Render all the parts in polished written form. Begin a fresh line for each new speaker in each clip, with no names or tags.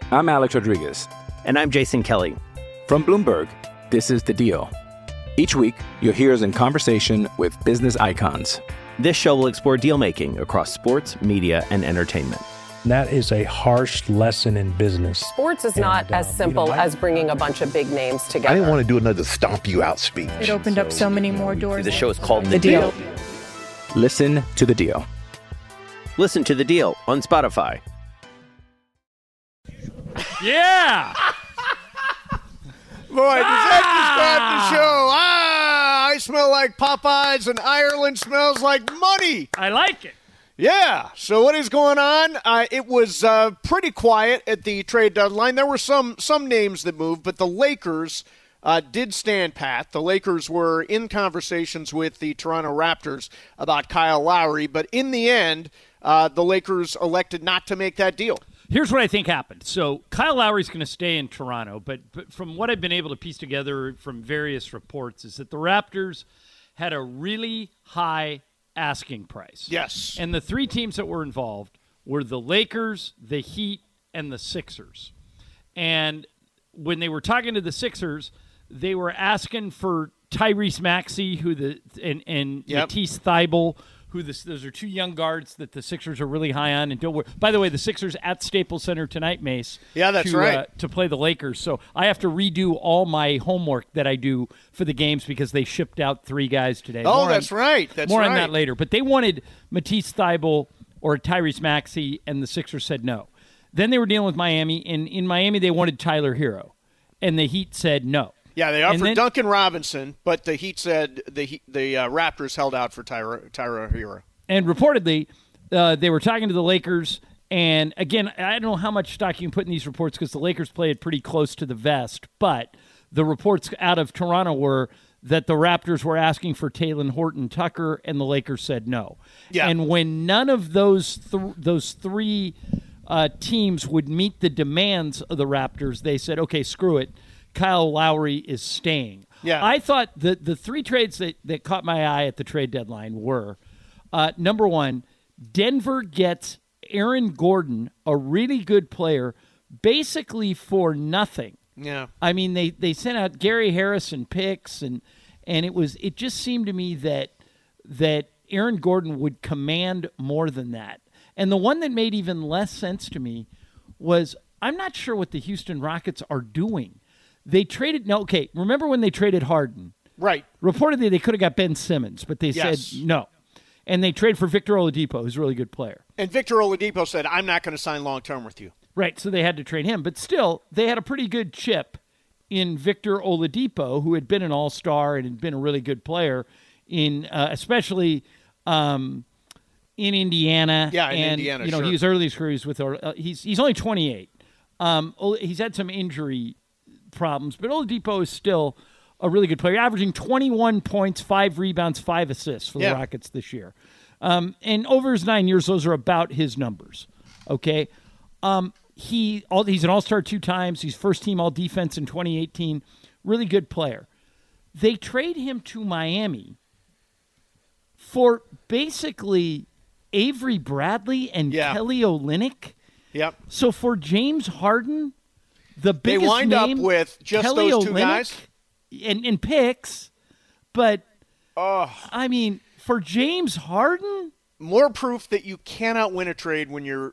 I'm Alex Rodriguez.
And I'm Jason Kelly.
From Bloomberg, this is The Deal. Each week, you'll hear us in conversation with business icons.
This show will explore deal-making across sports, media, and entertainment.
That is a harsh lesson in business.
Sports is not as simple as bringing a bunch of big names together.
I didn't want to do another stomp you out speech.
It opened up so many more doors.
The show is called The Deal.
Listen to The Deal.
Listen to The Deal on Spotify.
Yeah!
Boy, does that describe the show? I smell like Popeyes and Ireland smells like money.
I like it.
Yeah. So what is going on? It was pretty quiet at the trade deadline. There were some names that moved, but the Lakers did stand pat. The Lakers were in conversations with the Toronto Raptors about Kyle Lowry, but in the end, the Lakers elected not to make that deal.
Here's what I think happened. So Kyle Lowry's going to stay in Toronto, but from what I've been able to piece together from various reports is that the Raptors had a really high asking price.
Yes.
And the three teams that were involved were the Lakers, the Heat, and the Sixers. And when they were talking to the Sixers, they were asking for Tyrese Maxey, and Matisse Thybulle, those are two young guards that the Sixers are really high on. And don't worry. By the way, the Sixers at Staples Center tonight, Mace.
Yeah, that's right.
To play the Lakers. So I have to redo all my homework that I do for the games because they shipped out three guys today.
That's right.
More on that later. But they wanted Matisse Thybulle or Tyrese Maxey, and the Sixers said no. Then they were dealing with Miami, and in Miami they wanted Tyler Hero, and the Heat said no.
Yeah, they offered Duncan Robinson, but the Heat said the Raptors held out for Tyler Hero.
And reportedly, they were talking to the Lakers. And, again, I don't know how much stock you can put in these reports because the Lakers play it pretty close to the vest. But the reports out of Toronto were that the Raptors were asking for Talen Horton-Tucker, and the Lakers said no.
Yeah.
And when none of those three teams would meet the demands of the Raptors, they said, okay, screw it. Kyle Lowry is staying.
Yeah.
I thought the three trades that caught my eye at the trade deadline were, number one, Denver gets Aaron Gordon, a really good player, basically for nothing.
Yeah.
I mean, they sent out Gary Harrison picks, and it just seemed to me that Aaron Gordon would command more than that. And the one that made even less sense to me was I'm not sure what the Houston Rockets are doing. They traded remember when they traded Harden?
Right.
Reportedly, they could have got Ben Simmons, but they said no. And they traded for Victor Oladipo, who's a really good player.
And Victor Oladipo said, I'm not going to sign long-term with you.
Right, so they had to trade him. But still, they had a pretty good chip in Victor Oladipo, who had been an all-star and had been a really good player, especially in Indiana.
Yeah, in
Indiana,
sure.
He was early in his career. He's only 28. He's had some injury problems, but Oladipo is still a really good player, averaging 21 points, 5 rebounds, 5 assists for the Rockets this year. And over his 9 years, those are about his numbers. Okay, he's an all-star 2 times. He's first-team all-defense in 2018. Really good player. They trade him to Miami for basically Avery Bradley and Kelly Olynyk.
Yep.
So for James Harden, the biggest
they wind
name,
up with just
Kelly
those two
Olynyk
guys
and picks, but I mean, for James Harden,
more proof that you cannot win a trade when you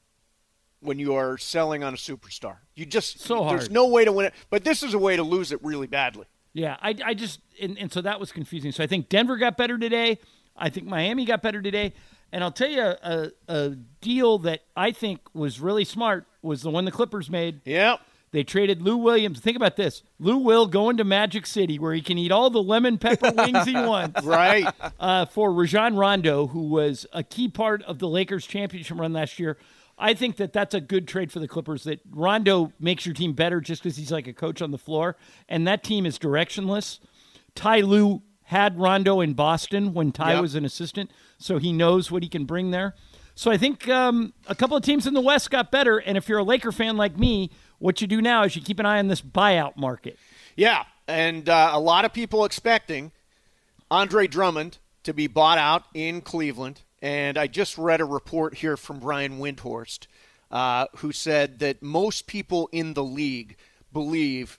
are selling on a superstar. You just there's no way to win it, but this is a way to lose it really badly.
Yeah, I just and so that was confusing. So I think Denver got better today. I think Miami got better today. And I'll tell you a deal that I think was really smart was the one the Clippers made.
Yep.
They traded Lou Williams. Think about this. Lou Will going to Magic City where he can eat all the lemon pepper wings he wants.
Right.
For Rajon Rondo, who was a key part of the Lakers championship run last year. I think that's a good trade for the Clippers, that Rondo makes your team better just because he's like a coach on the floor. And that team is directionless. Ty Lue had Rondo in Boston when Ty was an assistant, so he knows what he can bring there. So I think a couple of teams in the West got better, and if you're a Laker fan like me, what you do now is you keep an eye on this buyout market.
Yeah, and a lot of people expecting Andre Drummond to be bought out in Cleveland, and I just read a report here from Brian Windhorst who said that most people in the league believe,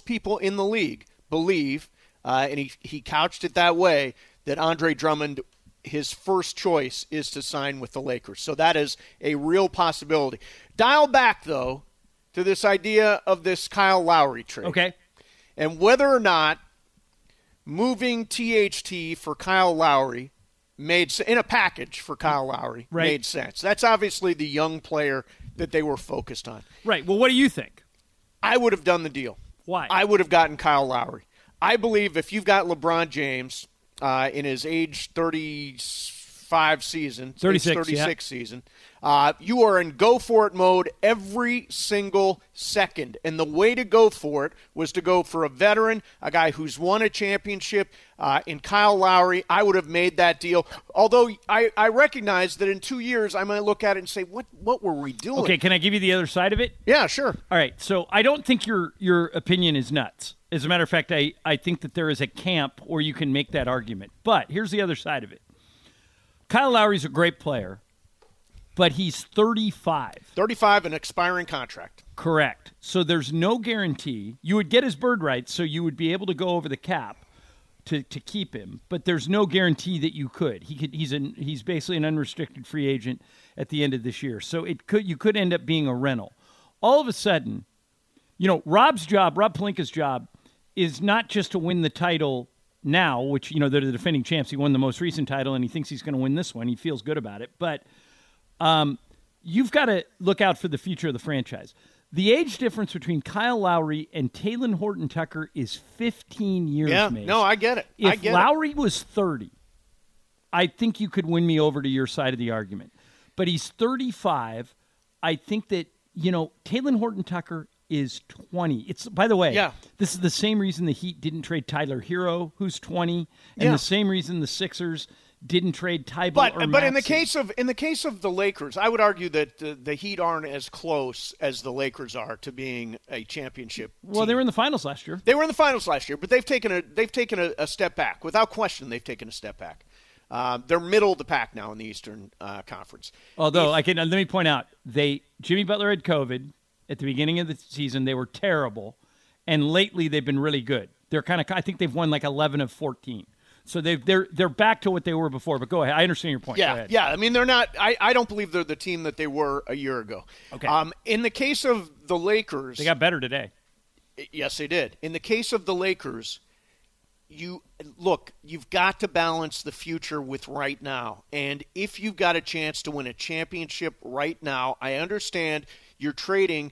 and he couched it that way, that Andre Drummond, his first choice is to sign with the Lakers. So that is a real possibility. Dial back, though, to this idea of this Kyle Lowry trade.
Okay.
And whether or not moving THT for Kyle Lowry in a package for Kyle Lowry made sense. That's obviously the young player that they were focused on.
Right. Well, what do you think?
I would have done the deal.
Why?
I would have gotten Kyle Lowry. I believe if you've got LeBron James in his age 35 season, 36 season, you are in go-for-it mode every single second. And the way to go for it was to go for a veteran, a guy who's won a championship. In Kyle Lowry, I would have made that deal. Although I recognize that in 2 years I might look at it and say, what were we doing?
Okay, can I give you the other side of it?
Yeah, sure.
All right, so I don't think your opinion is nuts. As a matter of fact, I think that there is a camp where you can make that argument. But here's the other side of it. Kyle Lowry's a great player, but he's 35.
35, an expiring contract.
Correct. So there's no guarantee. You would get his bird rights, so you would be able to go over the cap to keep him, but there's no guarantee that you could. He's basically an unrestricted free agent at the end of this year. So you could end up being a rental. All of a sudden, Rob Pelinka's job is not just to win the title now, which, they're the defending champs. He won the most recent title, and he thinks he's going to win this one. He feels good about it. But you've got to look out for the future of the franchise. The age difference between Kyle Lowry and Talen Horton-Tucker is 15 years,
Yeah,
Mace.
no, I get it.
If Lowry was 30, I think you could win me over to your side of the argument. But he's 35. I think that, Talen Horton-Tucker is 20. It's, by the way, this is the same reason the Heat didn't trade Tyler Hero, who's 20, and the same reason the Sixers didn't trade Tybalt or
But
Maxey.
in the case of the Lakers, I would argue that the Heat aren't as close as the Lakers are to being a championship
Well,
team.
they were in the finals last year.
They were in the finals last year, but they've taken a step back. Without question, they've taken a step back. They're middle of the pack now in the Eastern Conference.
Although let me point out, Jimmy Butler had COVID at the beginning of the season. They were terrible, and lately they've been really good. I think they've won like 11 of 14. So they're back to what they were before. But go ahead. I understand your point.
Yeah. I mean, they're not. I don't believe they're the team that they were a year ago.
Okay.
In the case of the Lakers,
they got better today.
Yes, they did. In the case of the Lakers, you've got to balance the future with right now. And if you've got a chance to win a championship right now, I understand you're trading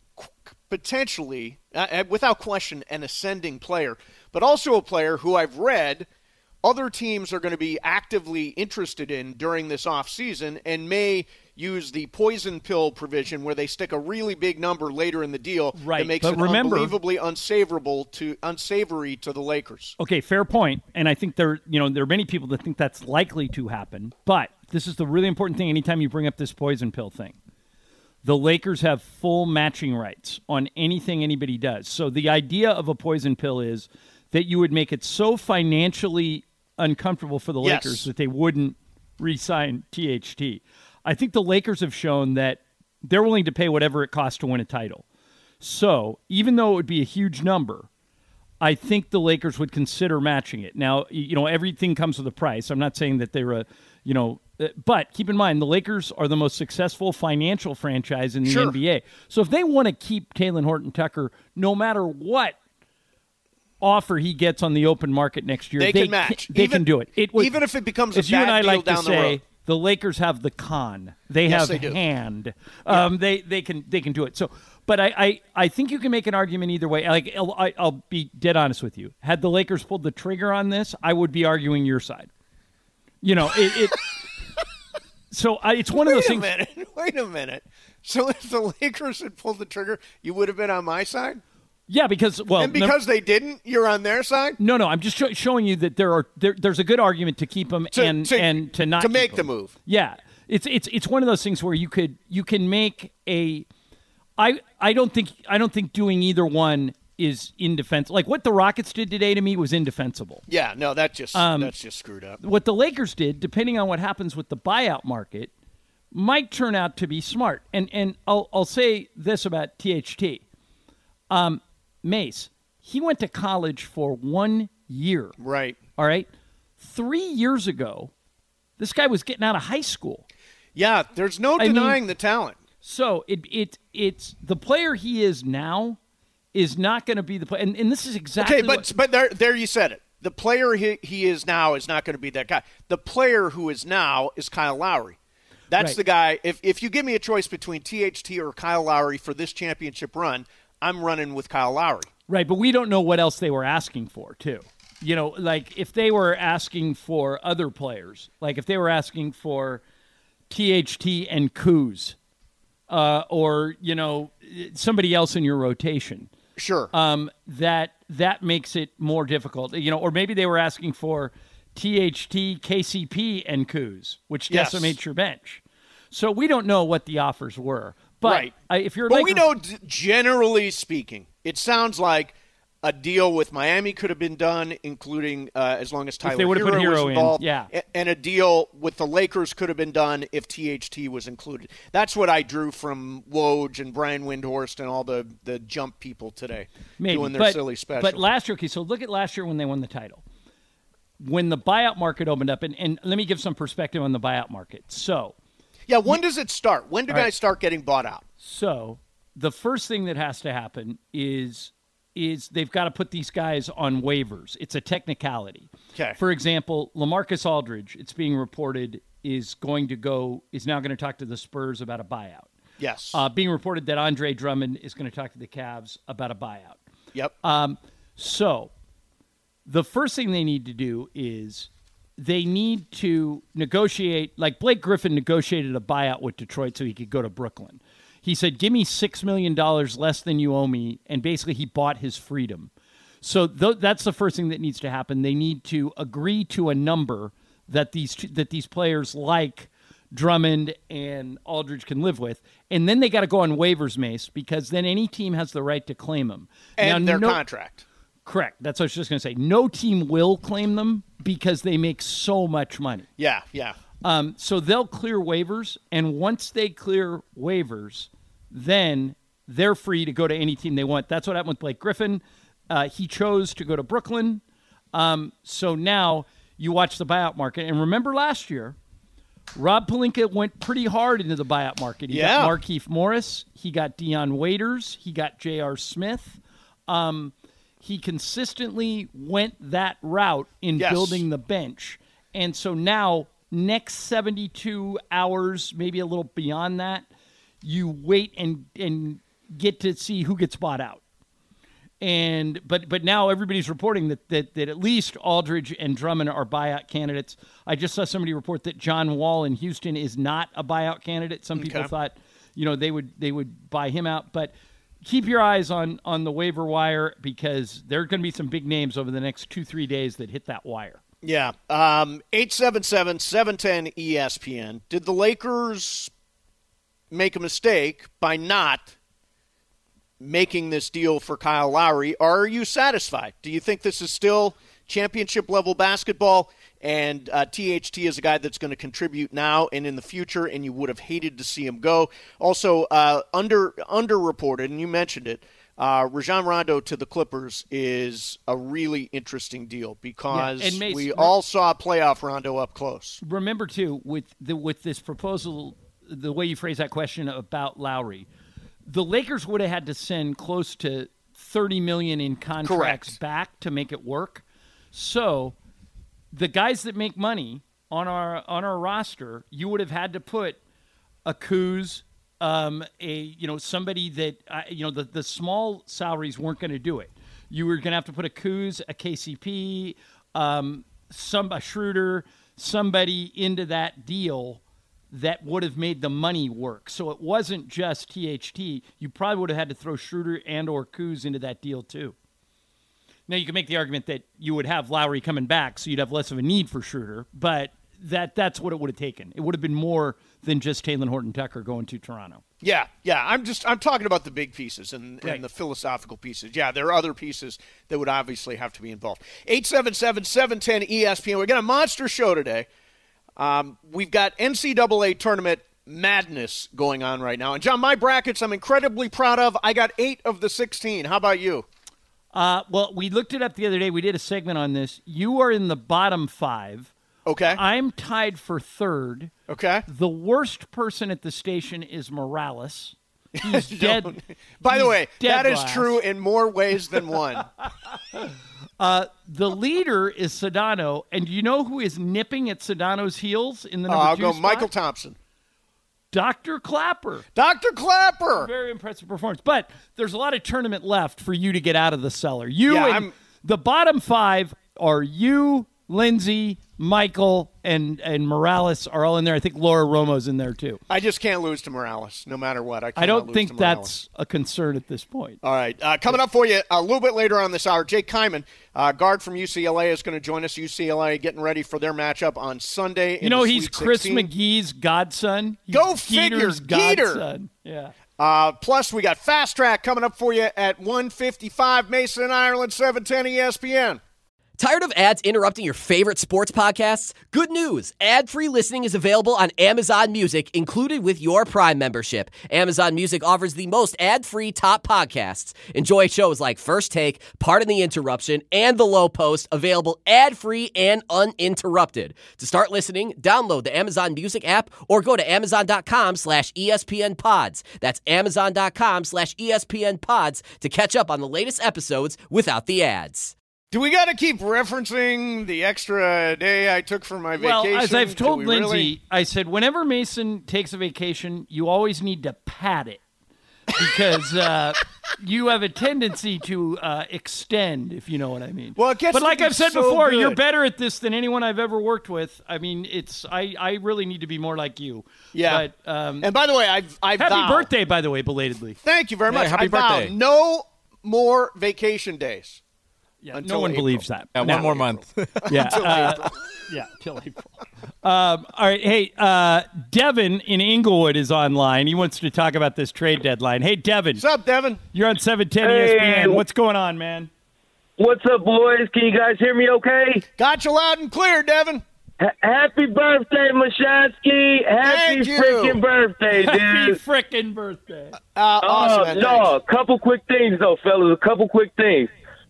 potentially, without question, an ascending player, but also a player who I've read other teams are going to be actively interested in during this offseason and may use the poison pill provision where they stick a really big number later in the deal that makes it unbelievably unsavory to the Lakers.
Okay, fair point. And I think there are many people that think that's likely to happen. But this is the really important thing anytime you bring up this poison pill thing. The Lakers have full matching rights on anything anybody does. So the idea of a poison pill is that you would make it so financially uncomfortable for the Lakers that they wouldn't re-sign THT. I think the Lakers have shown that they're willing to pay whatever it costs to win a title. So even though it would be a huge number, I think the Lakers would consider matching it. Now, everything comes with a price. I'm not saying that they're but keep in mind, the Lakers are the most successful financial franchise in the NBA. So if they want to keep Talen Horton-Tucker, no matter what offer he gets on the open market next year,
they can match.
They can do it.
Even if it becomes a bad
you and I
deal
like
down
to
the
say,
road.
the Lakers have the con. They have hand. They can do it. So, but I think you can make an argument either way. Like I'll be dead honest with you. Had the Lakers pulled the trigger on this, I would be arguing your side. So it's one of those things.
Wait a minute. So if the Lakers had pulled the trigger, you would have been on my side?
Yeah, because
they didn't, you're on their side?
No, I'm just showing you that there's a good argument to keep them and to not
to make
keep
the
them.
move.
Yeah, it's one of those things where you can make a. I don't think doing either one is indefensible. Like what the Rockets did today to me was indefensible.
Yeah, no, that's just screwed up.
What the Lakers did, depending on what happens with the buyout market, might turn out to be smart. And I'll say this about THT. Mace, he went to college for 1 year.
Right.
All right. 3 years ago, this guy was getting out of high school.
Yeah, there's no denying the talent.
So it's the player he is now is not going to be the player. And this is exactly
but there you said it. The player he is now is not going to be that guy. The player who is now is Kyle Lowry. That's
right.
the guy. If you give me a choice between THT or Kyle Lowry for this championship run, I'm running with Kyle Lowry.
Right, but we don't know what else they were asking for, too. You know, like if they were asking for other players, like if they were asking for THT and Kuz, or, you know, somebody else in your rotation.
Sure.
That makes it more difficult. You know, or maybe they were asking for THT, KCP, and Kuz, which decimates your bench. So we don't know what the offers were. But
right.
If you're
but we know, generally speaking, it sounds like a deal with Miami could have been done, including as long as Tyler Hero was involved. And a deal with the Lakers could have been done if THT was included. That's what I drew from Woj and Brian Windhorst and all the jump people today doing their silly special.
But last year, okay, so look at last year when they won the title. When the buyout market opened up, and let me give some perspective on the buyout market. So,
yeah, when does it start? When do guys start getting bought out?
So the first thing that has to happen is they've got to put these guys on waivers. It's a technicality.
Okay.
For example, LaMarcus Aldridge, it's being reported, is now going to talk to the Spurs about a buyout.
Yes.
Being reported that Andre Drummond is going to talk to the Cavs about a buyout.
Yep.
So the first thing they need to do is they need to negotiate, like Blake Griffin negotiated a buyout with Detroit so he could go to Brooklyn. He said, give me $6 million less than you owe me, and basically he bought his freedom. So that's the first thing that needs to happen. They need to agree to a number that these players like Drummond and Aldridge can live with, and then they got to go on waivers, Mace, because then any team has the right to claim them.
And their contract.
Correct. That's what I was just going to say. No team will claim them because they make so much money.
Yeah.
So they'll clear waivers, and once they clear waivers, then they're free to go to any team they want. That's what happened with Blake Griffin. He chose to go to Brooklyn. So now you watch the buyout market. And remember last year, Rob Pelinka went pretty hard into the buyout market. He got Markieff Morris. He got Dion Waiters. He got J.R. Smith. He consistently went that route in building the bench. And so now, next 72 hours, maybe a little beyond that, you wait and get to see who gets bought out. And but now everybody's reporting that at least Aldridge and Drummond are buyout candidates. I just saw somebody report that John Wall in Houston is not a buyout candidate. Some people thought, they would buy him out, but keep your eyes on the waiver wire because there are going to be some big names over the next 2-3 days that hit that wire.
Yeah. 877-710-ESPN. Did the Lakers make a mistake by not making this deal for Kyle Lowry? Or are you satisfied? Do you think this is still championship-level basketball and THT is a guy that's going to contribute now and in the future, and you would have hated to see him go? Also, underreported, and you mentioned it, Rajon Rondo to the Clippers is a really interesting deal because
Mace,
we all saw playoff Rondo up close.
Remember, too, with this proposal, the way you phrase that question about Lowry, the Lakers would have had to send close to $30 million in contracts back to make it work. So the guys that make money on our roster, you would have had to put a Kuz, somebody that the small salaries weren't going to do it. You were going to have to put a Kuz, a KCP, a Schroeder, somebody into that deal that would have made the money work. So it wasn't just THT. You probably would have had to throw Schroeder and or Kuz into that deal too. Now you can make the argument that you would have Lowry coming back, so you'd have less of a need for Schroeder, but that's what it would have taken. It would have been more than just Talen Horton-Tucker going to Toronto.
Yeah. I'm talking about the big pieces and the philosophical pieces. Yeah, there are other pieces that would obviously have to be involved. 877-710-ESPN. We got a monster show today. We've got NCAA tournament madness going on right now. And, John, my brackets I'm incredibly proud of. I got 8 of the 16. How about you?
Well, we looked it up the other day. We did a segment on this. You are in the bottom 5.
Okay.
I'm tied for 3rd.
Okay.
The worst person at the station is Morales. He's dead.
By the way, that is
last.
true in more ways than one.
The leader is Sedano, and do you know who is nipping at Sedano's heels in the number 2
I'll go
spot?
Michael Thompson.
Dr. Clapper.
Dr. Clapper.
Very impressive performance. But there's a lot of tournament left for you to get out of the cellar. The bottom 5 are you, Lindsay, Michael, and Morales are all in there. I think Laura Romo's in there too.
I just can't lose to Morales, no matter what.
I don't think that's a concern at this point.
All right. Coming up for you a little bit later on this hour, Jake Kyman, guard from UCLA, is going to join us. UCLA getting ready for their matchup on Sunday.
You know, he's Chris McGee's godson. He's
Go figure,
Geeter's
Geeter.
godson. Yeah.
Plus, we got Fast Track coming up for you at 1:55. Mason and Ireland, 710 ESPN.
Tired of ads interrupting your favorite sports podcasts? Good news. Ad-free listening is available on Amazon Music, included with your Prime membership. Amazon Music offers the most ad-free top podcasts. Enjoy shows like First Take, Pardon the Interruption, and The Low Post, available ad-free and uninterrupted. To start listening, download the Amazon Music app or go to amazon.com/ESPN Pods. That's amazon.com/ESPN Pods to catch up on the latest episodes without the ads.
Do we got to keep referencing the extra day I took for my vacation?
Well, as I've told Lindsay, I said, whenever Mason takes a vacation, you always need to pad it because you have a tendency to extend, if you know what I mean.
Well, it gets
but like
to be
I've said
so
before,
good.
you're better at this than anyone I've ever worked with. I mean, I really need to be more like you.
Yeah.
But,
and by the way, I
happy birthday, by the way, belatedly.
Thank you very much.
Happy
I vow
birthday.
no more vacation days.
Yeah,
Until
no one
April.
believes that.
One more month.
Yeah, till April. All right, hey, Devin in Inglewood is online. He wants to talk about this trade deadline. Hey, Devin.
What's up, Devin?
You're on 710 ESPN. What's going on, man?
What's up, boys? Can you guys hear me okay?
Got you loud and clear, Devin.
Happy birthday, Mashansky. Happy
Thank you.
freaking birthday, dude.
Happy frickin' birthday.
Awesome, man.
No, a couple quick things, though, fellas. A couple quick things.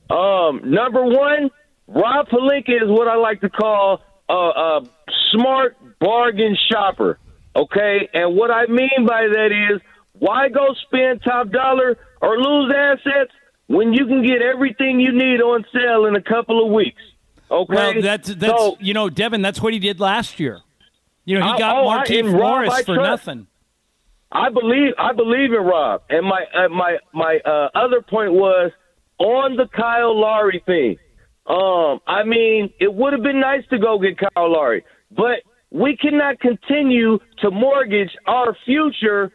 Number one, Rob Pelinka is what I like to call a smart bargain shopper, okay? And what I mean by that is, why go spend top dollar or lose assets when you can get everything you need on sale in a couple of weeks, okay?
Well, that's
so,
you know, Devin, that's what he did last year. You know, he got
in
Markieff
Rob,
Morris for
trust.
nothing.
I believe in Rob. And my other point was, on the Kyle Lowry thing, I mean, it would have been nice to go get Kyle Lowry, but we cannot continue to mortgage our future,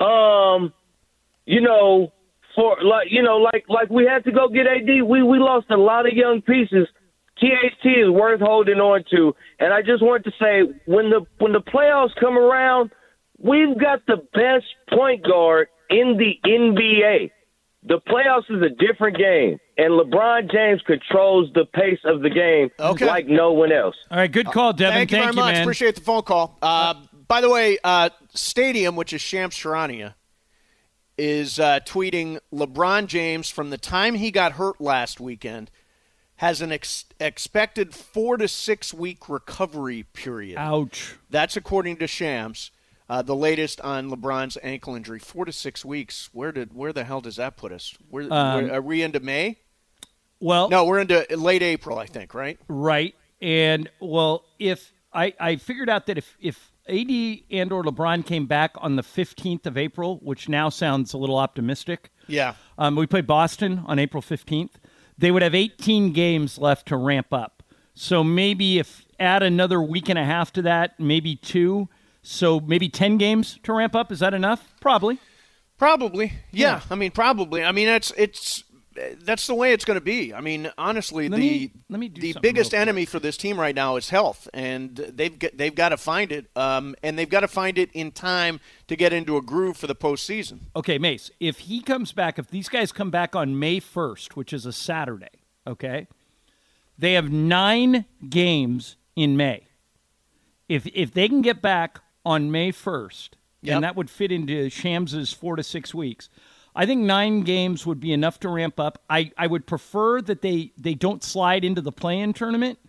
like we had to go get AD. We lost a lot of young pieces. THT is worth holding on to, and I just wanted to say, when the playoffs come around, we've got the best point guard in the NBA. The playoffs is a different game, and LeBron James controls the pace of the game like no one else.
All right, good call, Devin.
Thank you very much.
Man.
Appreciate the phone call. By the way, Stadium, which is Shams Charania, is tweeting LeBron James from the time he got hurt last weekend has an expected 4 to 6 week recovery period.
Ouch.
That's according to Shams. The latest on LeBron's ankle injury, 4 to 6 weeks. Where the hell does that put us? Are we into May?
Well,
no, we're into late April, I think, right?
Right. And, well, if I figured out that if AD and or LeBron came back on the 15th of April, which now sounds a little optimistic.
Yeah.
We play Boston on April 15th. They would have 18 games left to ramp up. So maybe if add another week and a half to that, maybe 2. So maybe 10 games to ramp up. Is that enough? Probably.
Yeah. I mean, probably. I mean, that's the way it's going to be. I mean, honestly, the biggest enemy for this team right now is health, and they've got to find it, and they've got to find it in time to get into a groove for the postseason.
Okay, Mace, if he comes back, if these guys come back on May 1st, which is a Saturday, okay, they have 9 games in May. If they can get back on May 1st and that would fit into Shams's 4 to 6 weeks. I think 9 games would be enough to ramp up. I would prefer that they don't slide into the play-in tournament.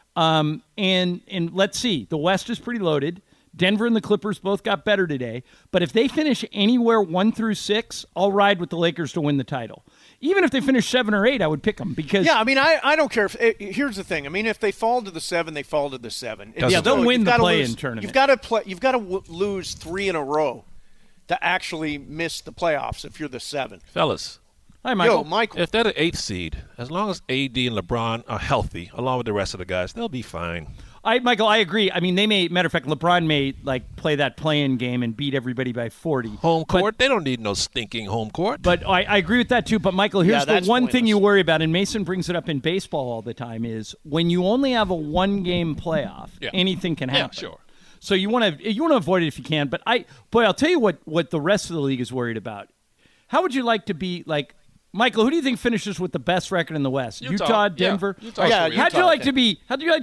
And let's see. The West is pretty loaded. Denver and the Clippers both got better today. But if they finish anywhere 1 through 6, I'll ride with the Lakers to win the title. Even if they finish 7 or 8, I would pick them because
I don't care. Here's the thing. I mean, if they fall to the 7, they fall to the 7.
They'll win the play-in tournament.
You've got to lose 3 in a row to actually miss the playoffs if you're the 7.
Fellas.
Hi, Michael.
Yo, Michael.
If they're the 8th seed, as long as AD and LeBron are healthy, along with the rest of the guys, they'll be fine.
Michael, I agree. I mean, matter of fact, LeBron may play that play-in game and beat everybody by 40.
Home court? They don't need no stinking home court.
But I agree with that too. But Michael, here's the one thing you worry about, and Mason brings it up in baseball all the time, is when you only have a 1-game playoff, anything can happen.
Yeah, sure.
So you want to avoid it if you can. But I'll tell you what the rest of the league is worried about. How would you like to be like? Michael, who do you think finishes with the best record in the West? Utah, Denver. How'd you like to be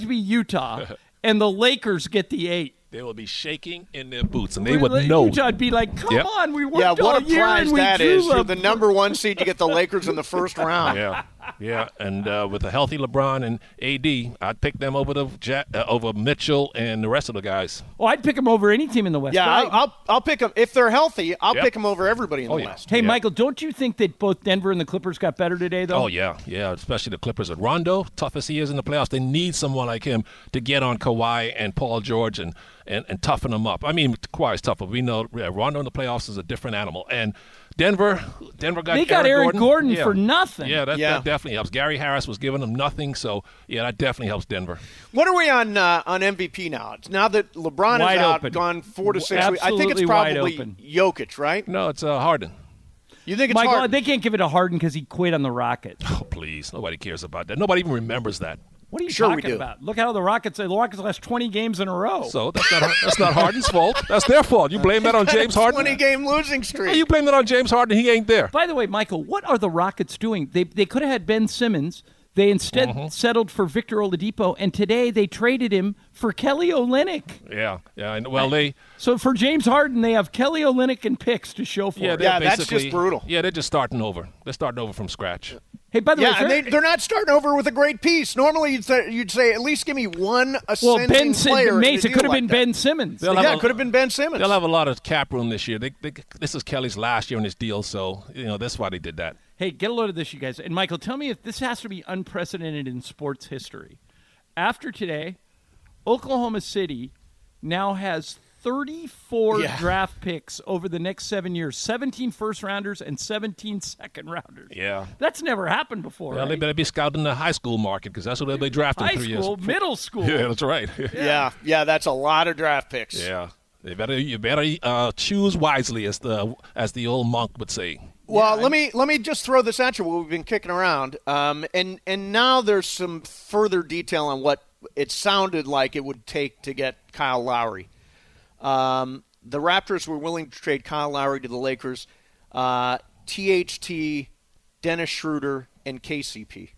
Utah? And the Lakers get the 8.
They will be shaking in their boots, and they would know.
Utah'd be like, "Come on, we worked
what
all year
prize
and we
that
drew
is!
them."
You're the number 1 seed. You get the Lakers in the first round.
Yeah, and with a healthy LeBron and AD, I'd pick them over Mitchell and the rest of the guys.
Oh, I'd pick them over any team in the West.
Yeah, I'll pick them if they're healthy. I'll pick them over everybody in the West.
Hey, Michael, don't you think that both Denver and the Clippers got better today, though?
Oh yeah, especially the Clippers with Rondo. Tough as he is in the playoffs, they need someone like him to get on Kawhi and Paul George and toughen them up. I mean, Kawhi's tough, but we know Rondo in the playoffs is a different animal. And Denver got
Eric Gordon for nothing.
Yeah, that definitely helps. Gary Harris was giving them nothing, so that definitely helps Denver.
What are we on MVP now? Now that LeBron is out, gone 4 to 6 weeks, I think it's probably Jokic, right?
No, it's Harden.
You think it's
Michael,
Harden?
They can't give it to Harden because he quit on the Rockets.
Oh, please. Nobody cares about that. Nobody even remembers that.
What are you talking about? Look how the Rockets lost 20 games in a row.
So that's not Harden's fault. That's their fault. You blame that on James Harden?
20-game losing streak.
You blame that on James Harden. He ain't there.
By the way, Michael, what are the Rockets doing? They could have had Ben Simmons. They instead settled for Victor Oladipo, and today they traded him for Kelly Olynyk.
Yeah. Well,
so for James Harden, they have Kelly Olynyk and picks to show for it.
Yeah, that's just brutal.
Yeah, they're just starting over. They're starting over from scratch.
Hey, by the way,
they're not starting over with a great piece. Normally, you'd say at least give me one ascending player.
Mason could have been Ben Simmons.
It could have been Ben Simmons.
They'll have a lot of cap room this year. This is Kelly's last year in his deal, so that's why they did that.
Hey, get a load of this, you guys. And Michael, tell me if this has to be unprecedented in sports history. After today, Oklahoma City now has 34 draft picks over the next 7 years, 17 first-rounders and 17 second-rounders.
Yeah.
That's never happened before,
Well,
right?
They better be scouting the high school market because that's what they'll be drafting in 3 years.
High school, middle school.
Yeah, that's right.
Yeah, that's a lot of draft picks.
Yeah. You better choose wisely, as the old monk would say.
Well, let me just throw this at you. What we've been kicking around, and now there's some further detail on what it sounded like it would take to get Kyle Lowry. The Raptors were willing to trade Kyle Lowry to the Lakers. THT, Dennis Schroeder, and KCP.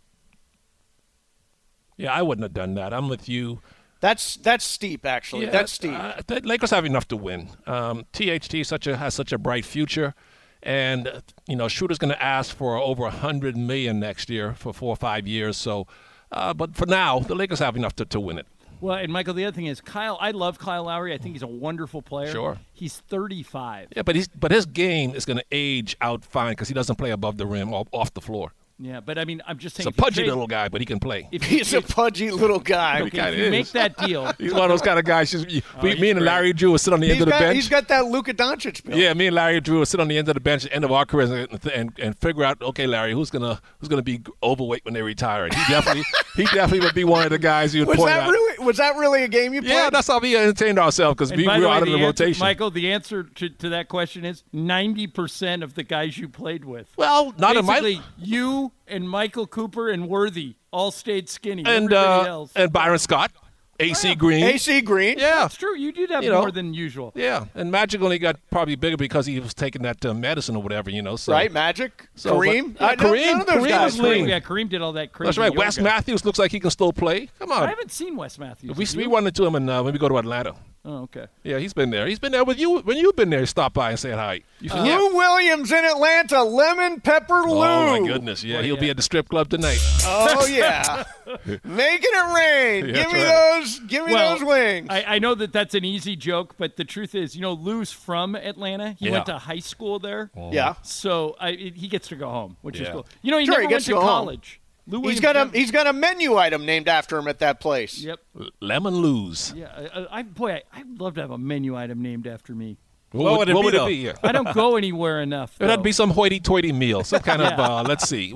Yeah, I wouldn't have done that. I'm with you.
That's steep, actually.
Yeah,
that's steep.
The Lakers have enough to win. THT has such a bright future. And, Schroeder's going to ask for over $100 million next year for 4 or 5 years. So, but for now, the Lakers have enough to win it.
Well, and Michael, the other thing is I love Kyle Lowry. I think he's a wonderful player.
Sure.
He's 35.
Yeah, but his game is going to age out fine because he doesn't play above the rim off the floor.
Yeah, but I mean, I'm just saying.
He's a pudgy little guy, but he can play.
He's a pudgy little guy.
Okay, if you make that deal.
He's one of those kind of guys. Me and Larry Drew will sit on the end of the bench.
He's got that Luka Doncic build.
Yeah, me and Larry Drew will sit on the end of the bench at the end of our careers and figure out, okay, Larry, who's gonna be overweight when they retire? And he definitely would be one of the guys you would point out.
Was that really a game you played?
Yeah, that's how we entertained ourselves because we were out of the rotation.
Michael, the answer to that question is 90% of the guys you played with.
Well, not
basically,
in my.
You and Michael Cooper and Worthy all stayed skinny.
And Byron Scott, AC Green.
AC Green.
Yeah.
That's true. You did have more than usual.
Yeah. And Magic only got probably bigger because he was taking that medicine or whatever, So.
Right, Magic. Kareem.
Kareem was lean.
Yeah, Kareem did all that crazy
That's right.
yoga.
Wes Matthews looks like he can still play. Come on.
I haven't seen Wes Matthews.
We run into him when we go to Atlanta.
Oh, okay.
Yeah, he's been there. He's been there with you when you've been there. Stop by and said hi.
Lou Williams in Atlanta. Lemon Pepper Lou.
Oh, my goodness. Yeah, he'll be at the strip club tonight.
Oh, yeah. Making it rain.
Yeah,
Give me those wings.
I know that's an easy joke, but the truth is, Lou's from Atlanta. He went to high school there.
Yeah.
So he gets to go home, which is cool. He never
he
went
gets
to college.
He's got a menu item named after him at that place.
Yep.
Lemon Lou's.
Yeah. I'd love to have a menu item named after me.
What would it be? Yeah.
I don't go anywhere enough.
That'd be some hoity-toity meal, some kind of. Let's see.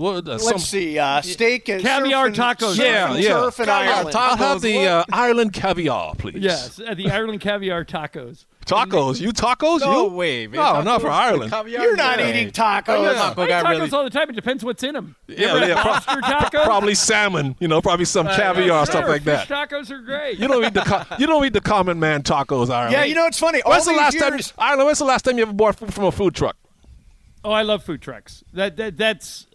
Steak and
caviar tacos.
Surf and Ireland.
I'll have the Ireland caviar, please.
Yes, the Ireland caviar tacos.
Tacos? You tacos?
No
you?
way, man.
No, not for Ireland.
You're not eating tacos.
I eat tacos all the time. It depends what's in them.
Lobster
tacos?
Probably salmon. Probably some caviar, stuff like that.
Fish tacos are great.
You don't eat the common man tacos, Ireland.
Yeah, it's funny.
When's the last time you ever bought food from a food truck?
Oh, I love food trucks. That's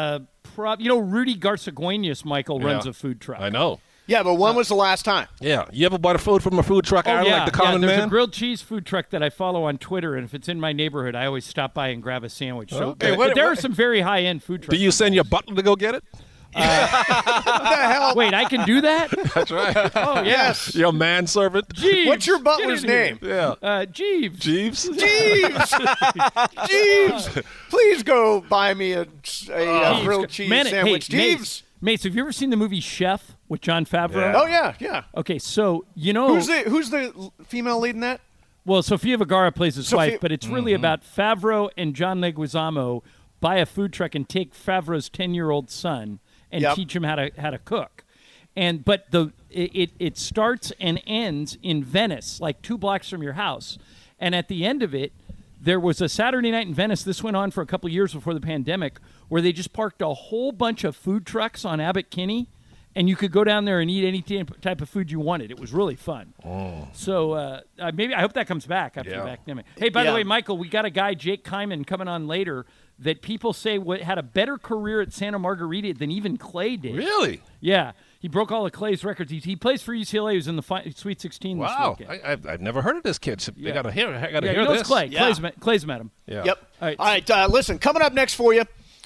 Rudy Garzaguenas, Michael, runs a food truck.
I know.
Yeah, but when was the last time?
Yeah. You ever bought a food from a food truck, Ireland, like the common man?
There's a grilled cheese food truck that I follow on Twitter, and if it's in my neighborhood, I always stop by and grab a sandwich. So, but there are some very high-end food trucks.
Do you send your butler to go get it?
What the hell?
Wait, I can do that?
That's right.
Oh, yes.
Your manservant.
Jeeves.
What's your butler's name?
Yeah.
Jeeves.
Jeeves?
Jeeves. Jeeves. Please go buy me a grilled cheese sandwich. Jeeves.
Mace, have you ever seen the movie Chef with Jon Favreau?
Yeah. Oh, yeah.
Okay, so,
Who's the female lead in that?
Well, Sofia Vergara plays his wife, but it's really about Favreau and John Leguizamo buy a food truck and take Favreau's 10-year-old son and teach him how to cook. But it starts and ends in Venice, like 2 blocks from your house. And at the end of it, there was a Saturday night in Venice. This went on for a couple of years before the pandemic, where they just parked a whole bunch of food trucks on Abbot Kinney, and you could go down there and eat any type of food you wanted. It was really fun.
Oh.
So I hope that comes back after the pandemic. Hey, by the way, Michael, we got a guy, Jake Kyman, coming on later that people say had a better career at Santa Margarita than even Clay did.
Really?
Yeah. He broke all of Clay's records. He plays for UCLA. He was in the Sweet 16 this weekend.
I've never heard of this kid. So I got to hear
this.
Clay.
Yeah. Clay's met him.
Yeah.
Yep. All right. Listen, coming up next for you,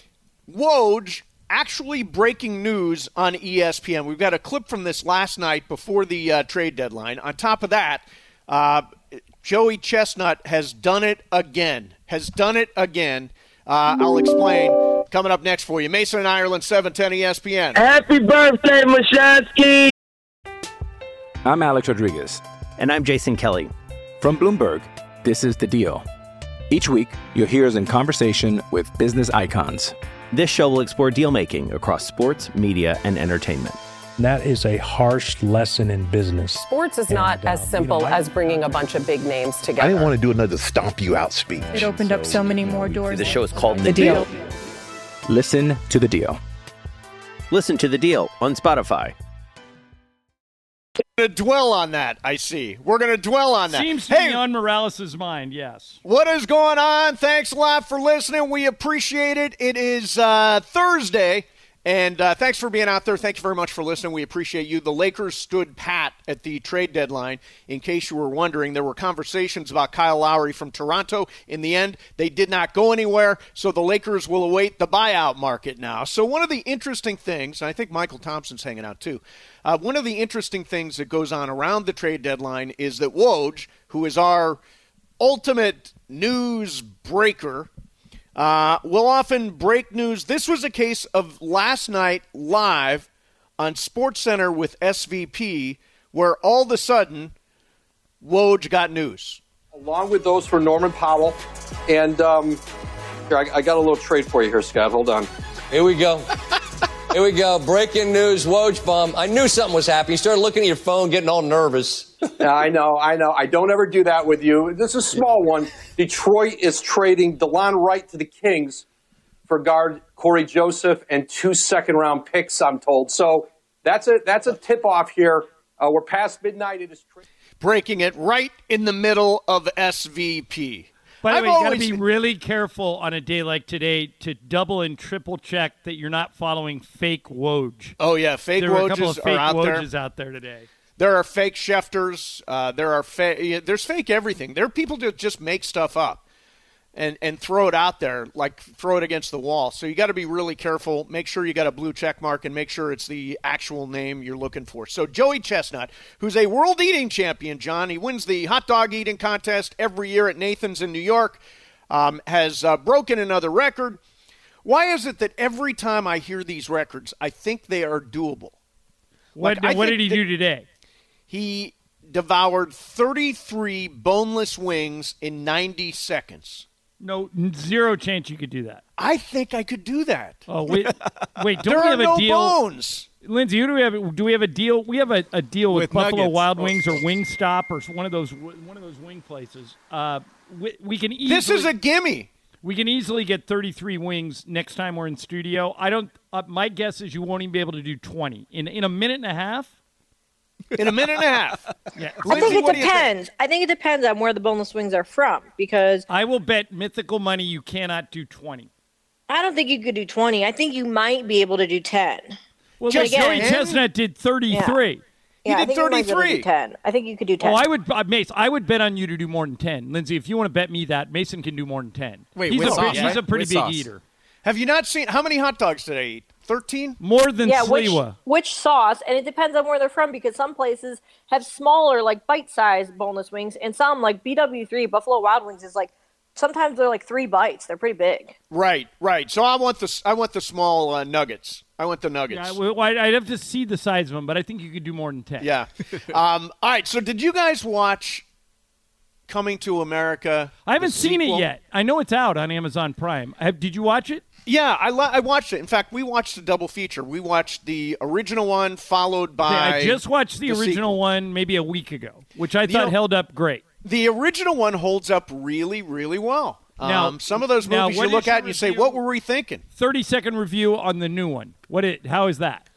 Woj actually breaking news on ESPN. We've got a clip from this last night before the trade deadline. On top of that, Joey Chestnut has done it again. I'll explain coming up next for you. Mason and Ireland, 710 ESPN.
Happy birthday, Mashasky!
I'm Alex Rodriguez.
And I'm Jason Kelly.
From Bloomberg, this is The Deal. Each week, you'll hear us in conversation with business icons.
This show will explore deal-making across sports, media, and entertainment.
That is a harsh lesson in business.
Sports is not as simple as bringing a bunch of big names together.
I didn't want to do another stomp you out speech.
It opened up so many more doors.
The show is called
The Deal.
Listen to The Deal.
Listen to The Deal on Spotify.
We're going to dwell on that, I see. We're going to dwell on that.
Seems to be on Morales' mind, yes.
What is going on? Thanks a lot for listening. We appreciate it. It is Thursday. And thanks for being out there. Thank you very much for listening. We appreciate you. The Lakers stood pat at the trade deadline. In case you were wondering, there were conversations about Kyle Lowry from Toronto. In the end, they did not go anywhere, so the Lakers will await the buyout market now. So one of the interesting things, and I think Michael Thompson's hanging out too, one of the interesting things that goes on around the trade deadline is that Woj, who is our ultimate news breaker, will often break news. This was a case of last night live on SportsCenter with SVP, where all of a sudden Woj got news.
Along with those for Norman Powell. And here, I got a little trade for you here, Scott. Hold on.
Here we go. Here we go. Breaking news, Woj bomb. I knew something was happening. You started looking at your phone, getting all nervous.
Yeah, I know. I don't ever do that with you. This is a small one. Detroit is trading DeLon Wright to the Kings for guard Corey Joseph and 2 second-round picks, I'm told. So that's a tip-off here. We're past midnight. It is
breaking it right in the middle of SVP.
By the way, you got to be really careful on a day like today to double and triple check that you're not following fake Woj.
Oh, yeah, fake Wojs
there were a couple of fake
Wojs
out there today.
There are fake Schefters. There's fake everything. There are people that just make stuff up and throw it out there, like throw it against the wall. So you got to be really careful. Make sure you got a blue check mark and make sure it's the actual name you're looking for. So Joey Chestnut, who's a world eating champion, John, he wins the hot dog eating contest every year at Nathan's in New York, has broken another record. Why is it that every time I hear these records, I think they are doable?
What did he do today?
He devoured 33 boneless wings in 90 seconds.
No, zero chance you could do that.
I think I could do that.
Oh, wait, don't we
there
have
are
a
no
deal?
Bones.
Lindsay, who do we have? Do we have a deal? We have a deal with Buffalo
Nuggets.
Wild Wings or Wingstop or one of those wing places. We can easily.
This is a gimme.
We can easily get 33 wings next time we're in studio. I don't. My guess is you won't even be able to do 20 in a minute and a half.
In a minute and a half.
Yeah.
I think it depends. I think it depends on where the boneless wings are from, because
I will bet mythical money you cannot do 20.
I don't think you could do 20. I think you might be able to do 10.
Well, Joey Chestnut did 33.
Yeah,
He did
I think you might be able to do
33.
10. I think you could do 10.
Oh, I would, Mace. I would bet on you to do more than 10. Lindsay, if you want to bet me that, Mason can do more than 10.
Wait,
he's
with
a
sauce,
he's
right?
a pretty
With
big
sauce.
eater.
Have you not seen how many hot dogs did I eat? 13?
More than Sliwa.
Which sauce, and it depends on where they're from, because some places have smaller, like bite-sized boneless wings, and some, like BW3, Buffalo Wild Wings, is like, sometimes they're like 3 bites. They're pretty big.
Right. So I want the small nuggets. I want the nuggets.
Yeah, well, I'd have to see the size of them, but I think you could do more than 10.
Yeah. All right. So did you guys watch Coming to America?
I haven't
the
seen it
sequel?
yet. I know it's out on Amazon Prime. Did you watch it?
Yeah, I watched it. In fact, we watched the double feature. We watched the original one followed by.
I just watched the original
sequel.
one maybe a week ago, which I thought held up great.
The original one holds up really, really well.
Now,
some of those movies you look at and you say, "What were we thinking?"
30-second review on the new one. How is that?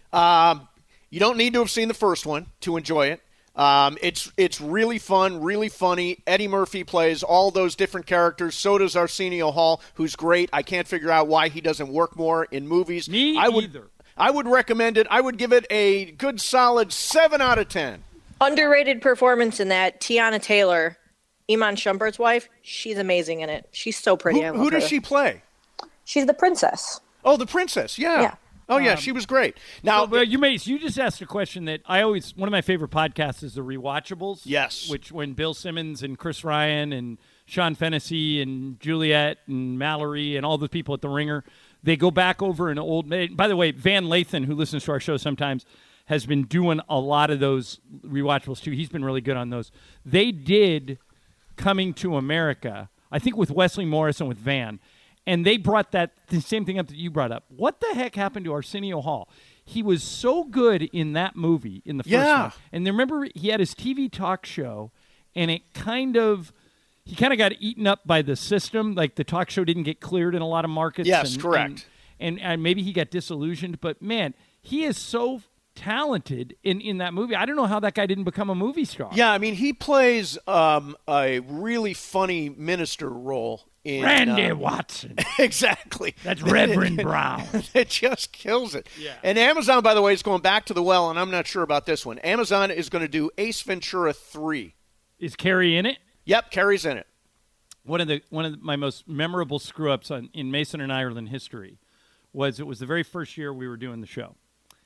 You don't need to have seen the first one to enjoy it. It's really fun, really funny. Eddie Murphy plays all those different characters. So does Arsenio Hall, who's great. I can't figure out why he doesn't work more in movies.
Either.
I would recommend it. I would give it a good solid 7 out of 10.
Underrated performance in that. Tiana Taylor, Iman Shumpert's wife, she's amazing in it. She's so pretty. I love
Who does
her.
she play?
She's the princess.
Oh, the princess. Yeah. Oh, yeah, she was great. Now,
you just asked a question that one of my favorite podcasts is the Rewatchables.
Yes.
Which when Bill Simmons and Chris Ryan and Sean Fennessy and Juliet and Mallory and all the people at The Ringer, they go back over an old. By the way, Van Lathan, who listens to our show sometimes, has been doing a lot of those Rewatchables too. He's been really good on those. They did Coming to America, I think with Wesley Morris and with Van. And they brought the same thing up that you brought up. What the heck happened to Arsenio Hall? He was so good in that movie, in the first one. And remember, he had his TV talk show, and he kind of got eaten up by the system. Like the talk show didn't get cleared in a lot of markets.
Yes, correct.
And maybe he got disillusioned. But, man, he is so talented in that movie. I don't know how that guy didn't become a movie star.
Yeah, I mean, he plays a really funny minister role.
Randy Watson.
Exactly.
That's Reverend Brown.
It just kills it.
Yeah.
And Amazon, by the way, is going back to the well, and I'm not sure about this one. Amazon is going to do Ace Ventura 3.
Is Carrie in it?
Yep, Carrie's in it.
One of my most memorable screw-ups in Mason and Ireland history was it was the very first year we were doing the show.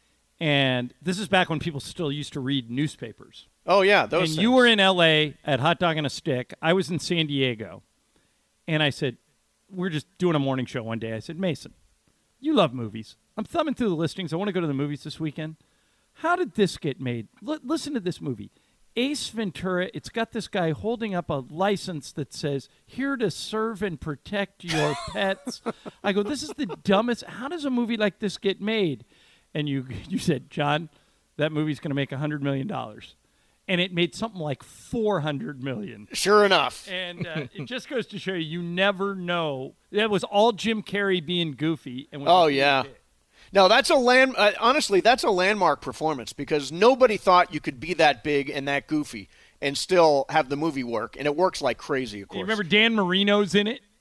And this is back when people still used to read newspapers.
Oh, yeah, those things.
And you were in L.A. at Hot Dog on a Stick. I was in San Diego. And I said, we're just doing a morning show one day. I said, Mason, you love movies. I'm thumbing through the listings. I want to go to the movies this weekend. How did this get made? Listen to this movie. Ace Ventura, it's got this guy holding up a license that says, here to serve and protect your pets. I go, this is the dumbest. How does a movie like this get made? And you said, John, that movie's going to make $100 million. And it made something like $400 million.
Sure enough.
And it just goes to show you never know. That was all Jim Carrey being goofy. And
yeah. No, that's honestly, that's a landmark performance because nobody thought you could be that big and that goofy and still have the movie work. And it works like crazy, of course.
You remember Dan Marino's in it?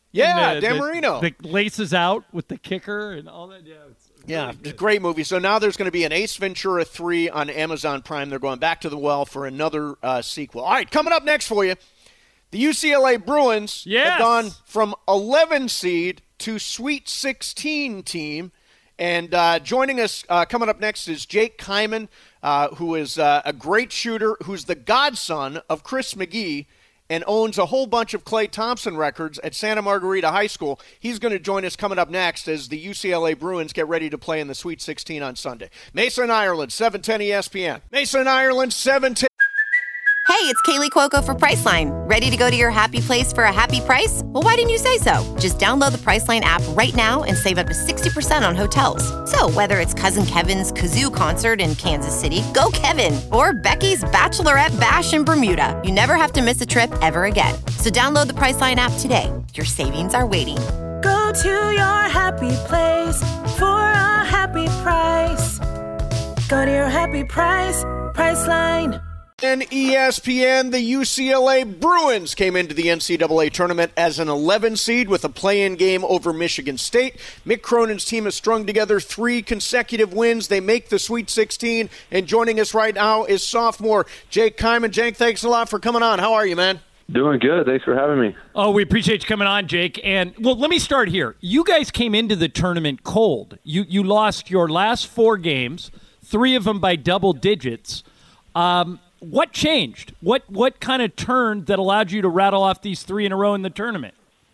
Yeah, Dan Marino.
The laces out with the kicker and all that.
Yeah, it's a great movie. So now there's going to be an Ace Ventura 3 on Amazon Prime. They're going back to the well for another sequel. All right, coming up next for you, the UCLA Bruins have gone from 11 seed to Sweet 16 team. And joining us coming up next is Jake Kyman, who is a great shooter, who's the godson of Chris McGee, and owns a whole bunch of Klay Thompson records at Santa Margarita High School. He's going to join us coming up next as the UCLA Bruins get ready to play in the Sweet 16 on Sunday. Mesa and Ireland, 710 ESPN. Mesa and Ireland, 710.
Hey, it's Kaylee Cuoco for Priceline. Ready to go to your happy place for a happy price? Well, why didn't you say so? Just download the Priceline app right now and save up to 60% on hotels. So whether it's Cousin Kevin's Kazoo Concert in Kansas City, go Kevin, or Becky's Bachelorette Bash in Bermuda, you never have to miss a trip ever again. So download the Priceline app today. Your savings are waiting.
Go to your happy place for a happy price. Go to your happy price, Priceline.
And ESPN, the UCLA Bruins came into the NCAA tournament as an 11 seed with a play-in game over Michigan State. Mick Cronin's team has strung together 3 consecutive wins. They make the Sweet 16. And joining us right now is sophomore Jake Kyman. Jake, thanks a lot for coming on. How are you, man?
Doing good. Thanks for having me.
Oh, we appreciate you coming on, Jake. And, well, let me start here. You guys came into the tournament cold. You lost your last 4 games, 3 of them by double digits. What changed? What kind of turned that allowed you to rattle off these 3 in a row in the tournament?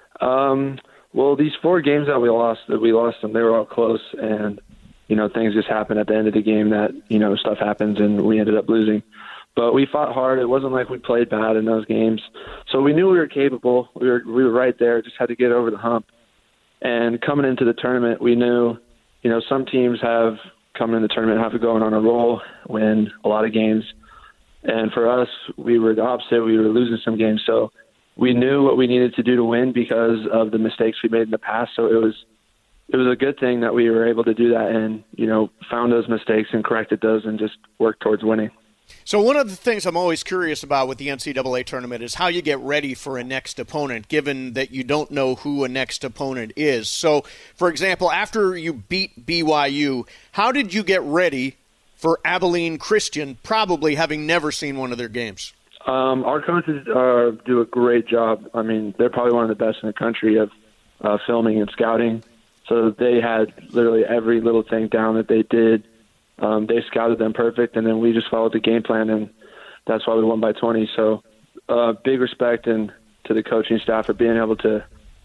Well, these 4 games that we lost them. They were all close, and things just happened at the end of the game that stuff happens, and we ended up losing. But we fought hard. It wasn't like we played bad in those games, so we knew we were capable. We were right there. Just had to get over the hump. And coming into the tournament, we knew some teams have coming in the tournament have to go on a roll, win a lot of games. And for us, we were the opposite. We were losing some games. So we knew what we needed to do to win because of the mistakes we made in the past. So it was a good thing that we were able to do that and, found those mistakes and corrected those and just worked towards winning.
So one of the things I'm always curious about with the NCAA tournament is how you get ready for a next opponent, given that you don't know who a next opponent is. So, for example, after you beat BYU, how did you get ready for Abilene Christian, probably having never seen one of their games?
Our coaches do a great job. I mean, they're probably one of the best in the country of filming and scouting. So they had literally every little thing down that they did. They scouted them perfect, and then we just followed the game plan, and that's why we won by 20. So big respect to the coaching staff for being able to,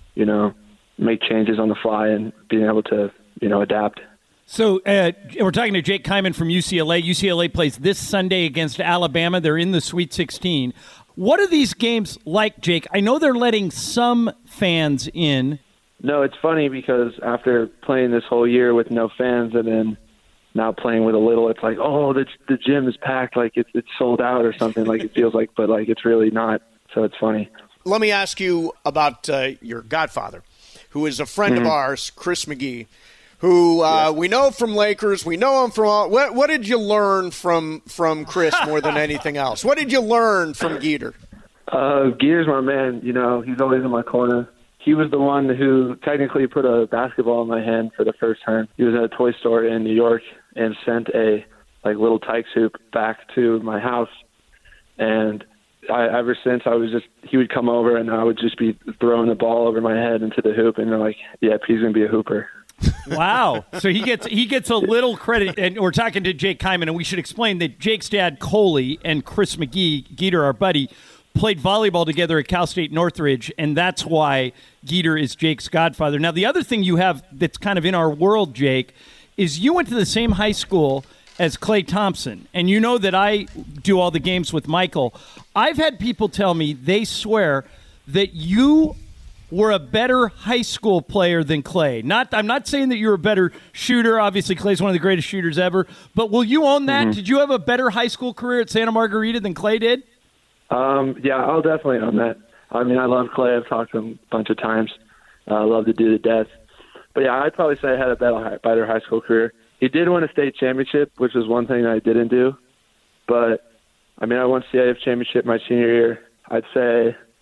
make changes on the fly and being able to, adapt.
So we're talking to Jake Kyman from UCLA. UCLA plays this Sunday against Alabama. They're in the Sweet 16. What are these games like, Jake? I know they're letting some fans in.
No, it's funny because after playing this whole year with no fans and then now playing with a little, it's like, oh, the gym is packed, like it's sold out or something, like it feels like, but like it's really not. So it's funny.
Let me ask you about your godfather, who is a friend of ours, Chris McGee, who we know from Lakers. We know him from all. What did you learn from Chris more than anything else? What did you learn from Geeter?
Geeter's my man. He's always in my corner. He was the one who technically put a basketball in my hand for the first time. He was at a toy store in New York and sent a little Tykes hoop back to my house. And ever since he would come over and I would just be throwing the ball over my head into the hoop, and they're like, "Yep, he's gonna be a hooper."
Wow. So he gets a little credit, and we're talking to Jake Kyman, and we should explain that Jake's dad, Coley, and Chris McGee, Geeter, our buddy, played volleyball together at Cal State Northridge, and that's why Geeter is Jake's godfather. Now, the other thing you have that's kind of in our world, Jake, is you went to the same high school as Klay Thompson, and you know that I do all the games with Michael. I've had people tell me they swear that you were a better high school player than Klay. I'm not saying that you're a better shooter. Obviously, Klay's one of the greatest shooters ever. But will you own that? Mm-hmm. Did you have a better high school career at Santa Margarita than Klay did?
Yeah, I'll definitely own that. I mean, I love Klay. I've talked to him a bunch of times. I love to do to death. But, yeah, I'd probably say I had a better high school career. He did win a state championship, which was one thing I didn't do. But, I mean, I won CIF championship my senior year. I'd say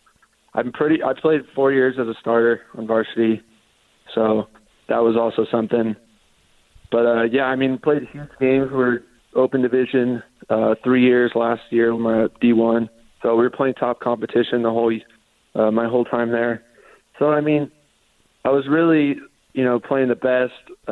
I played 4 years as a starter on varsity, so that was also something. But yeah, I mean, played huge games. We're open division 3 years last year when we were at D1. So we were playing top competition my whole time there. So I mean, I was really playing the best.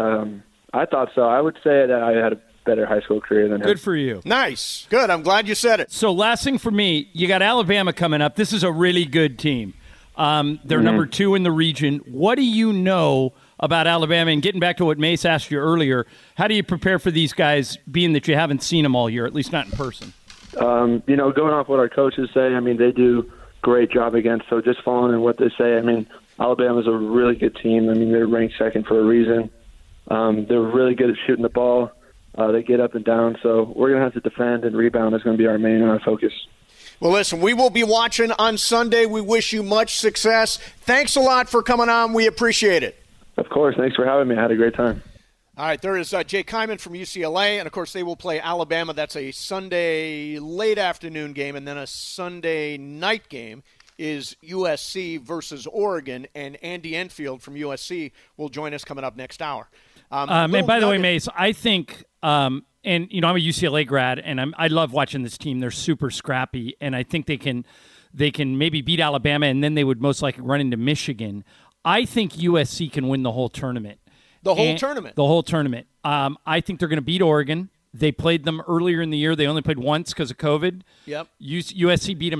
I thought so. I would say that I had a better high school career than him.
Good for you.
Nice. Good. I'm glad you said it.
So last thing for me, you got Alabama coming up. This is a really good team. They're number 2 in the region. What do you know about Alabama? And getting back to what Mace asked you earlier, how do you prepare for these guys, being that you haven't seen them all year, at least not in person?
Going off what our coaches say, I mean, they do a great job against. So just following in what they say, I mean, Alabama's a really good team. I mean, they're ranked second for a reason. They're really good at shooting the ball. They get up and down. So we're going to have to defend, and rebound is going to be our main focus.
Well, listen, we will be watching on Sunday. We wish you much success. Thanks a lot for coming on. We appreciate it.
Of course. Thanks for having me. I had a great time.
All right, there is Jay Kyman from UCLA, and, of course, they will play Alabama. That's a Sunday late afternoon game, and then a Sunday night game is USC versus Oregon, and Andy Enfield from USC will join us coming up next hour.
And by the way, Mace, I think I'm a UCLA grad, and I love watching this team. They're super scrappy, and I think they can maybe beat Alabama, and then they would most likely run into Michigan. I think USC can win the whole tournament.
The whole tournament. I think they're going to beat Oregon. They played them earlier in the year. They only played once because of COVID.
Yep. USC beat them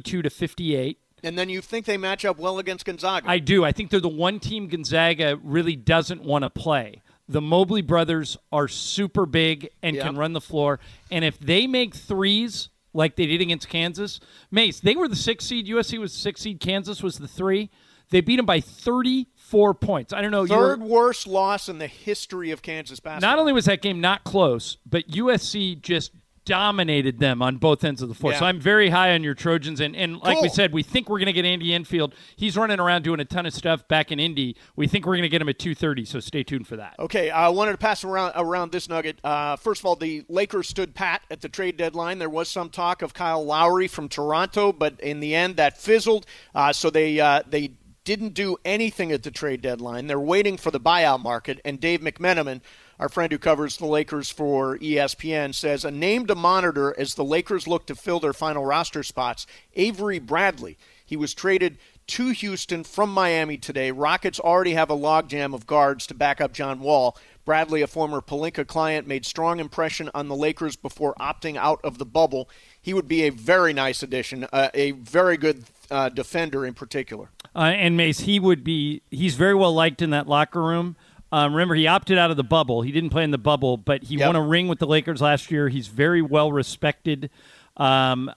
72-58.
And then you think they match up well against Gonzaga.
I do. I think they're the one team Gonzaga really doesn't want to play. The Mobley brothers are super big and can run the floor. And if they make threes like they did against Kansas, Mace, they were the 6th seed. USC was the 6th seed. Kansas was the 3. They beat them by 34 points. I don't know.
Third worst loss in the history of Kansas basketball.
Not only was that game not close, but USC just dominated them on both ends of the floor.
Yeah.
So I'm very high on your Trojans. And like we said, we think we're going to get Andy Enfield. He's running around doing a ton of stuff back in Indy. We think we're going to get him at 2:30, so stay tuned for that.
Okay, I wanted to pass around this nugget. First of all, the Lakers stood pat at the trade deadline. There was some talk of Kyle Lowry from Toronto, but in the end that fizzled. So they didn't do anything at the trade deadline. They're waiting for the buyout market, and Dave McMenamin, our friend who covers the Lakers for ESPN, says a name to monitor as the Lakers look to fill their final roster spots, Avery Bradley. He was traded to Houston from Miami today. Rockets already have a logjam of guards to back up John Wall. Bradley, a former Pelinka client, made strong impression on the Lakers before opting out of the bubble. He would be a very nice addition, a very good defender in particular.
And Mace, he's very well liked in that locker room. Remember, he opted out of the bubble. He didn't play in the bubble, but he won a ring with the Lakers last year. He's very well respected, and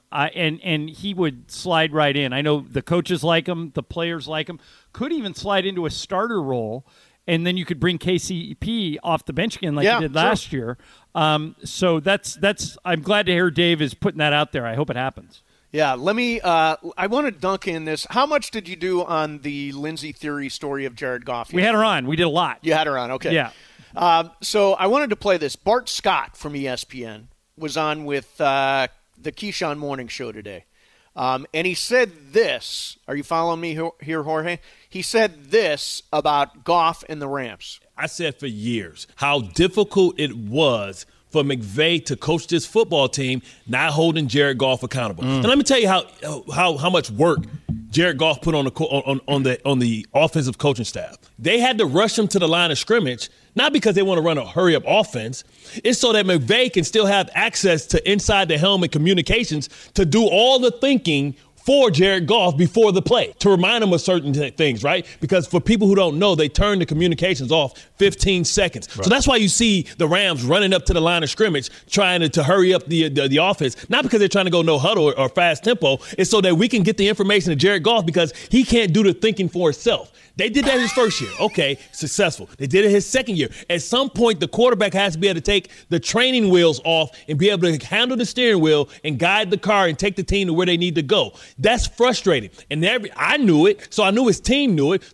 he would slide right in. I know the coaches like him, the players like him. Could even slide into a starter role, and then you could bring KCP off the bench again like you did last year. So that's. I'm glad to hear Dave is putting that out there. I hope it happens.
Yeah, let me I want to dunk in this. How much did you do on the Lindsey Theory story of Jared Goff?
We had her on. We did a lot.
You had her on, okay.
Yeah.
So I wanted to play this. Bart Scott from ESPN was on with the Keyshawn Morning Show today. And he said this. Are you following me here, Jorge? He said this about Goff and the Rams.
I said for years how difficult it was for McVay to coach this football team, not holding Jared Goff accountable. And let me tell you how much work Jared Goff put on the offensive coaching staff. They had to rush him to the line of scrimmage, not because they want to run a hurry-up offense. It's so that McVay can still have access to inside the helmet communications to do all the thinking for Jared Goff before the play, to remind him of certain things, right? Because for people who don't know, they turn the communications off 15 seconds. Right. So that's why you see the Rams running up to the line of scrimmage, trying to hurry up the offense, not because they're trying to go no huddle or fast tempo. It's so that we can get the information to Jared Goff because he can't do the thinking for himself. They did that his first year. Okay, successful. They did it his second year. At some point, the quarterback has to be able to take the training wheels off and be able to handle the steering wheel and guide the car and take the team to where they need to go. That's frustrating. And I knew it, so I knew his team knew it.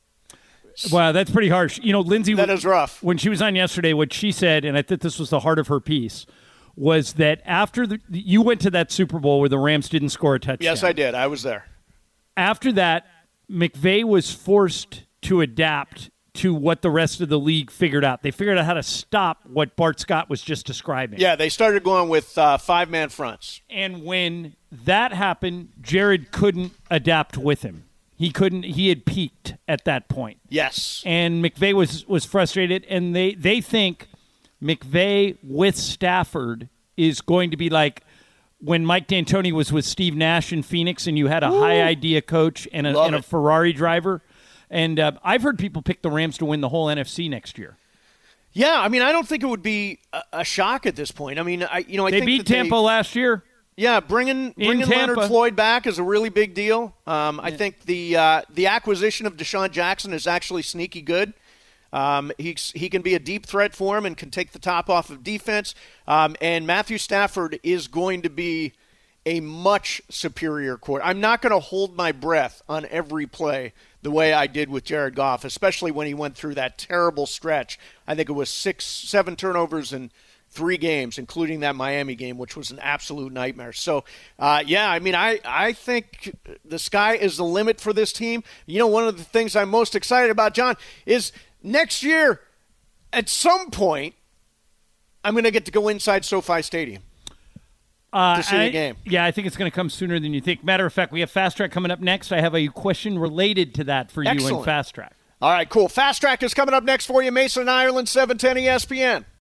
Wow, that's pretty harsh. You know, Lindsay,
that is rough.
When she was on yesterday, what she said, and I think this was the heart of her piece, was that after you went to that Super Bowl where the Rams didn't score a touchdown.
Yes, I did. I was there.
After that, McVay was forced to adapt to what the rest of the league figured out. They figured out how to stop what Bart Scott was just describing.
Yeah, they started going with five-man fronts.
And when that happened, Jared couldn't adapt with him. He couldn't. He had peaked at that point.
Yes.
And McVay was frustrated, and they think McVay with Stafford is going to be like when Mike D'Antoni was with Steve Nash in Phoenix, and you had a high idea coach and a Ferrari driver. And I've heard people pick the Rams to win the whole NFC next year.
Yeah, I mean, I don't think it would be a shock at this point. I mean, I
they
think
beat Tampa last year.
Yeah, bringing Leonard Floyd back is a really big deal. I think the acquisition of Deshaun Jackson is actually sneaky good. He can be a deep threat for him and can take the top off of defense. And Matthew Stafford is going to be a much superior quarterback. I'm not going to hold my breath on every play the way I did with Jared Goff, especially when he went through that terrible stretch. I think it was 6-7 turnovers in 3 games, including that Miami game, which was an absolute nightmare. So, I mean, I think the sky is the limit for this team. You know, one of the things I'm most excited about, John, is next year, at some point, I'm going to get to go inside SoFi Stadium. To see the game.
Yeah, I think it's going to come sooner than you think. Matter of fact, we have Fast Track coming up next. I have a question related to that for you in Fast Track.
All right, cool. Fast Track is coming up next for you. Mason, Ireland, 710 ESPN.